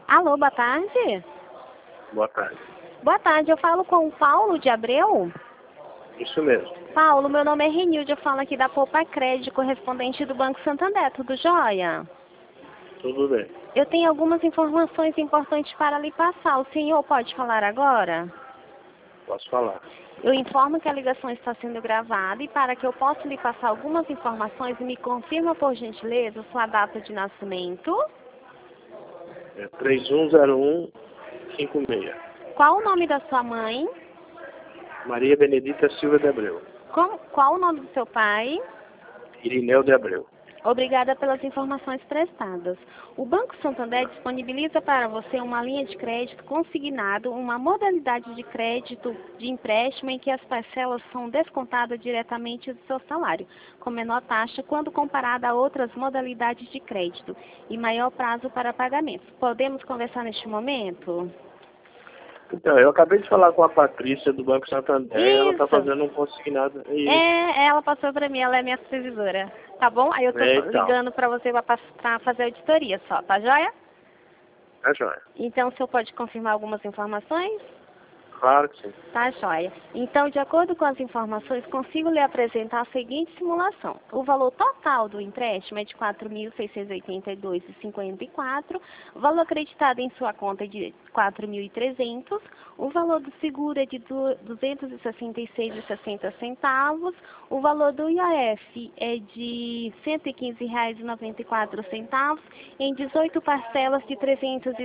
Alô, boa tarde. Boa tarde. Boa tarde, eu falo com o Paulo de Abreu. Isso mesmo. Paulo, meu nome é Renilde, eu falo aqui da Poupa Crédito, correspondente do Banco Santander, tudo jóia? Tudo bem. Eu tenho algumas informações importantes para lhe passar. O senhor pode falar agora? Posso falar. Eu informo que a ligação está sendo gravada e para que eu possa lhe passar algumas informações, me confirma, por gentileza, sua data de nascimento. É 310156. Qual o nome da sua mãe? Maria Benedita Silva de Abreu. Qual o nome do seu pai? Irineu de Abreu. Obrigada pelas informações prestadas. O Banco Santander disponibiliza para você uma linha de crédito consignado, uma modalidade de crédito de empréstimo em que as parcelas são descontadas diretamente do seu salário, com menor taxa quando comparada a outras modalidades de crédito e maior prazo para pagamento. Podemos conversar neste momento? Então, eu acabei de falar com a Patrícia do Banco Santander. Ela está Isso. fazendo um consignado. Ela passou para mim, ela é minha supervisora. Tá bom? Aí eu tô Então. ligando para você para fazer a auditoria só, tá joia? Tá joia. Então, o senhor pode confirmar algumas informações? Claro que sim. Tá joia. Então, de acordo com as informações, consigo lhe apresentar a seguinte simulação. O valor total do empréstimo é de R$ 4.682,54, o valor acreditado em sua conta é de R$ 4.300, o valor do seguro é de R$ 266,60, o valor do IOF é de R$ 115,94, em 18 parcelas de R$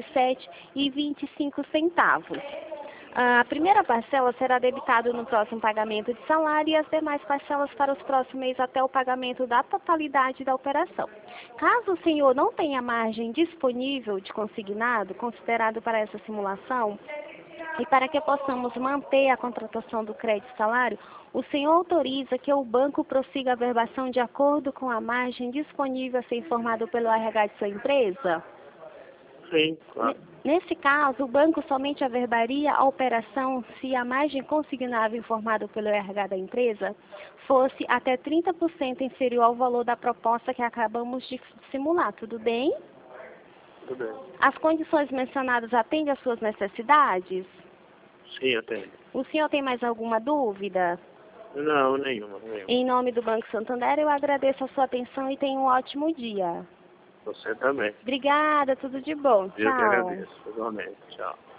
307,25. A primeira parcela será debitada no próximo pagamento de salário e as demais parcelas para os próximos meses até o pagamento da totalidade da operação. Caso o senhor não tenha margem disponível de consignado, considerado para essa simulação, e para que possamos manter a contratação do crédito salário, o senhor autoriza que o banco prossiga a verbação de acordo com a margem disponível a ser informado pelo RH de sua empresa? Sim, claro. Nesse caso, o banco somente averbaria a operação se a margem consignável informada pelo RH da empresa fosse até 30% inferior ao valor da proposta que acabamos de simular. Tudo bem? Tudo bem. As condições mencionadas atendem às suas necessidades? Sim, atendo. O senhor tem mais alguma dúvida? Não, nenhuma. Em nome do Banco Santander, eu agradeço a sua atenção e tenha um ótimo dia. Você também. Obrigada, tudo de bom. Eu que Tchau. agradeço. Igualmente. Tchau.